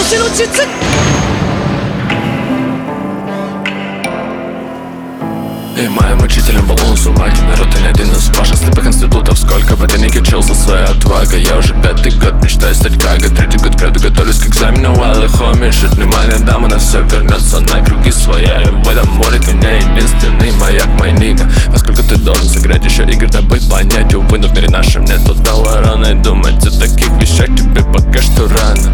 命の術。 И моим учителем был он Сумаки. Народ, ты не один из ваших слепых институтов. Сколько бы ты ни кичился своей отвагой. Я уже 5-й год мечтаю стать Кага. 3-й год кряду готовлюсь к экзамену. While хоми, жить внимание, дама, на все вернется на круги своя. В этом море ты не единственный маяк, мой нига. Поскольку ты должен сыграть еще игр, дабы понять, увы, но в мире нашем нету того рано. И думать о таких вещах тебе пока что рано.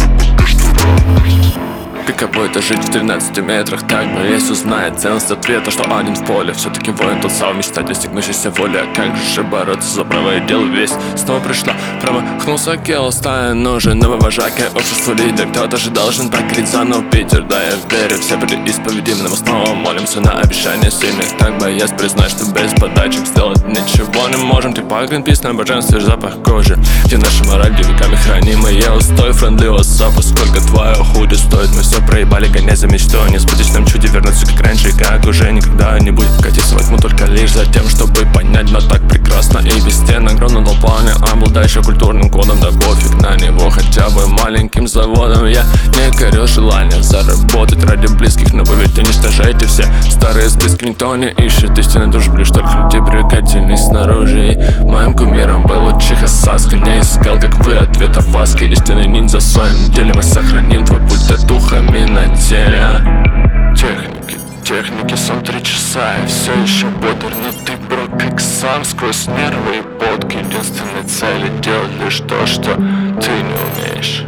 Каково это жить в 13 метрах, так бы есть узнает ценность ответа, что один в поле. Все-таки воин тот самый, мечта достигнущейся воли. А как же бороться за правое дело? Весь снова пришла, промахнулся Келл. Стая нужен новый вожак, и общество лидер. Кто-то же должен покорить заново Питер. Да, я верю, все были исповедимы, мы снова молимся на обещания сильных. Так боясь признать, что без подачек сделать ничего не можем. Типа Гринпис на божестве, запах кожи, где наша мораль, где веками хранимая устой френдливого сапа. Сколько твое худи стоит, мы все проебали, гонясь за мечтой. Не спутечном чуде вернуться как раньше, и как уже никогда не будет. Катиться во тьму только лишь за тем, чтобы понять, но так прекрасно и без стен. Огромным толпами, обладающий культурным кодом, да пофиг на него хотя бы маленьким заводом. Я не корю желание заработать ради близких, но вы ведь уничтожаете все старые списки. Никто не ищет истинной дружбы, лишь только люди привлекательные снаружи. И моим кумиром был Учиха Саска. Не искал, как вы, ответа в Аске. Истинный ниндзя в своем деле, мы сохраним твой пульт от духами на теле. Техники, сон 3 часа, и все еще бодр. Но ты, бро, как сам, сквозь нервы и потки. Единственной цели делать лишь то, что ты не умеешь.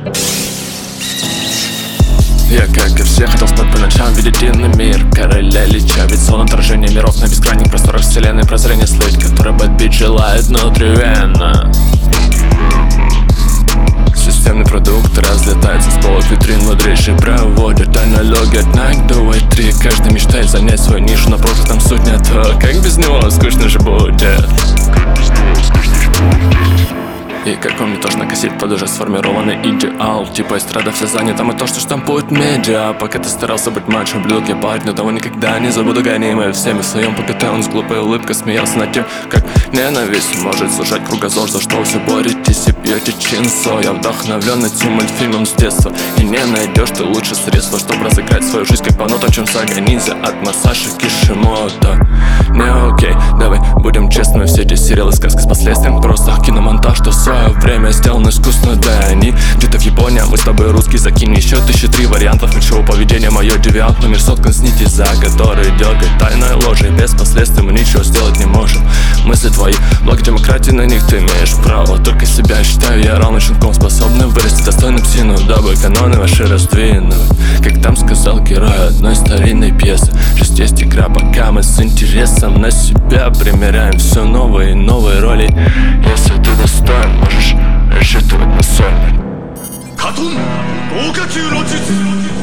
Я, как и все, хотел спать по ночам, видеть иный мир короля Лича. Ведь сон отражение миров на бескрайних просторах вселенной. Прозрение слыть, которое бэтбит желает внутривенно. Системный продукт разлетается с полок витрин. Мудрейший проводит аналогии от Nike до White 3. Каждый мечтает занять свою нишу, но просто там суть не то. Как без него скучно же будет. И как он мне тоже накосит под уже сформированный идеал. Типа эстрада вся занята, и то, что штампует медиа. Пока ты старался быть мачо, блюдок я парень, но того никогда не забуду. гонимый всеми в своем ПКТ, он с глупой улыбкой смеялся над тем, как ненависть может служать кругозор. За что вы все боретесь и пьете чинсо. Я вдохновлен этим мультфильмом с детства, и не найдешь ты лучше средства, чтобы разыграть свою жизнь как по нотам, чем сага ниндзя от Масаши Кишимото. Не окей, давай будем честными, все эти сериалы сказки с последствием просто киномонтаж, что в свое время сделан искусственно. Да, они где-то в Японии, а мы с тобой русский. Закинь еще 1003 вариантов ключевого поведения. Мое девиантно, мир соткан с нити, за который дергает тайной ложи. Без последствий мы ничего сделать не можем. Мысли твои, благо демократии, на них ты имеешь право. Только себя считаю я равным щенком, способным вырасти достойным псину, дабы каноны ваши раздвинуть. Как там сказал герой одной старинной пьесы: жизнь есть игра, пока мы с интересом на себя примеряем все новые и новые роли. Если ты достоин, можешь рассчитывать на соль. カトン豪華級の術